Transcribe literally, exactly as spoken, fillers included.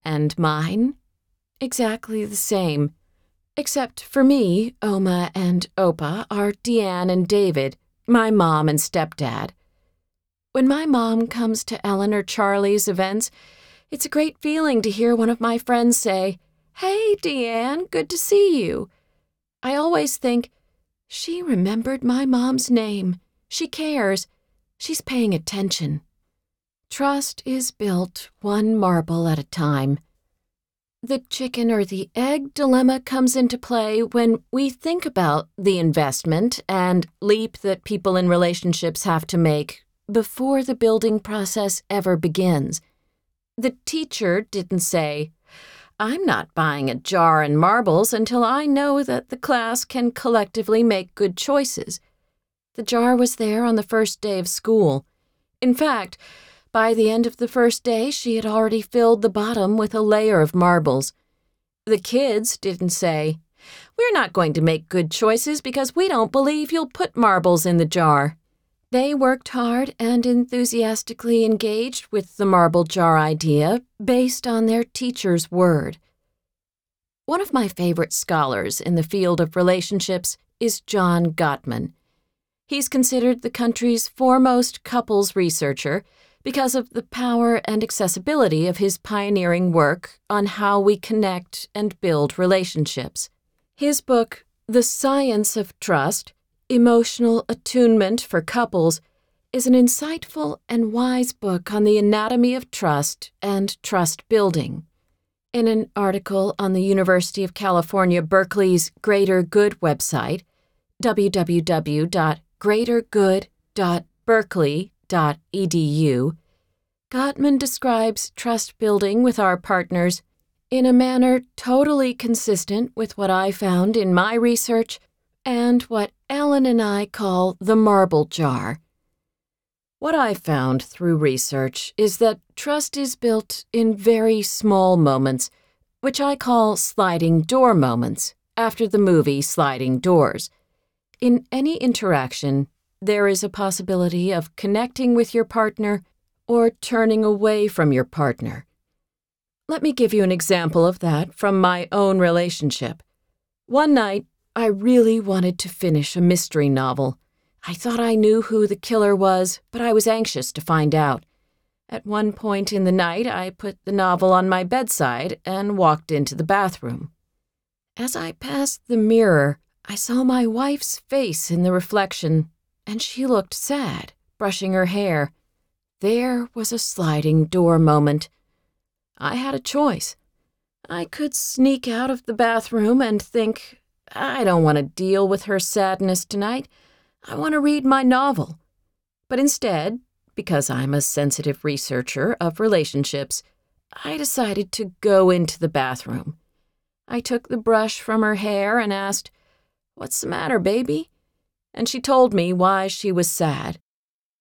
And mine? Exactly the same. Except for me, Oma and Opa are Deanne and David, my mom and stepdad. When my mom comes to Ellen or Charlie's events, it's a great feeling to hear one of my friends say, "Hey, Deanne, good to see you." I always think, she remembered my mom's name. She cares. She's paying attention. Trust is built one marble at a time. The chicken or the egg dilemma comes into play when we think about the investment and leap that people in relationships have to make before the building process ever begins. The teacher didn't say, "I'm not buying a jar and marbles until I know that the class can collectively make good choices." The jar was there on the first day of school. In fact, by the end of the first day, she had already filled the bottom with a layer of marbles. The kids didn't say, "We're not going to make good choices because we don't believe you'll put marbles in the jar." They worked hard and enthusiastically engaged with the marble jar idea based on their teacher's word. One of my favorite scholars in the field of relationships is John Gottman. He's considered the country's foremost couples researcher because of the power and accessibility of his pioneering work on how we connect and build relationships. His book, The Science of Trust, Emotional Attunement for Couples, is an insightful and wise book on the anatomy of trust and trust building. In an article on the University of California, Berkeley's Greater Good website, w w w dot greater good dot berkeley dot e d u, Gottman describes trust building with our partners in a manner totally consistent with what I found in my research and what Ellen and I call the marble jar. What I found through research is that trust is built in very small moments, which I call sliding door moments, after the movie Sliding Doors. In any interaction, there is a possibility of connecting with your partner or turning away from your partner. Let me give you an example of that from my own relationship. One night, I really wanted to finish a mystery novel. I thought I knew who the killer was, but I was anxious to find out. At one point in the night, I put the novel on my bedside and walked into the bathroom. As I passed the mirror, I saw my wife's face in the reflection, and she looked sad, brushing her hair. There was a sliding door moment. I had a choice. I could sneak out of the bathroom and think, I don't want to deal with her sadness tonight. I want to read my novel. But instead, because I'm a sensitive researcher of relationships, I decided to go into the bathroom. I took the brush from her hair and asked, "What's the matter, baby?" And she told me why she was sad.